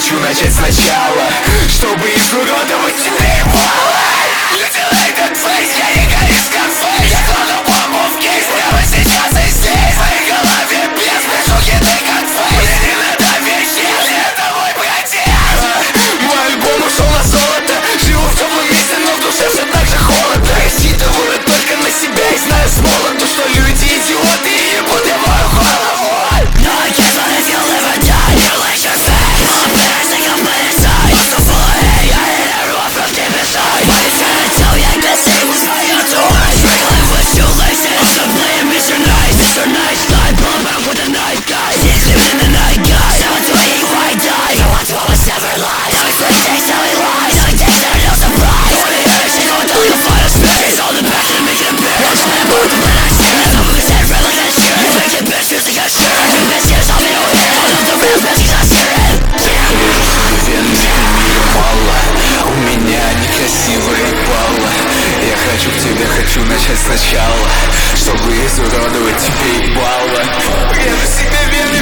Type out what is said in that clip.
хочу начать сначала, чтобы изуродовать тебя ебало. Делай этот фейс, я эгоист как фейс. Я кладу бомбу в кейс прямо сейчас и здесь. В моей голове без прижуги ты как фейс. Мне не надо вещей, это мой протест. Мой альбом ушел на золото. Живу в теплом месте, но в душе все так же холодно. Рассчитываю только на себя и знаю с молоду, что люди идиоты и ебут я мою голову. No, I can't let if you live or die. You like your face. All the bears think I'm playing inside. I'm so full of hate, I hate everyone from deep inside. What is trying to tell me I can say was my own choice. Struggling with shoelaces. I'm playing Mr. Nice. Mr. Nice guy, blow him out with a knife, guys. He's living in the night, guys. Someone to eat, why die? No one to almost never lies. No explain things, tell me lies. No takes there, no surprise. Go to here, she's going down the final space. She's holding back and making a bear. Won't tell me about the plan I see. I'm over his head, red like that shit. You make it bitch, feels like a shit. I think bitch, yes, I'll be no hit. All of the real bitch, he's not serious. Вижу себе вены, мира мало. У меня некрасивая пала. Я хочу к тебе, хочу начать сначала, чтобы изуродовать тебе ебало. Вижу себе вены.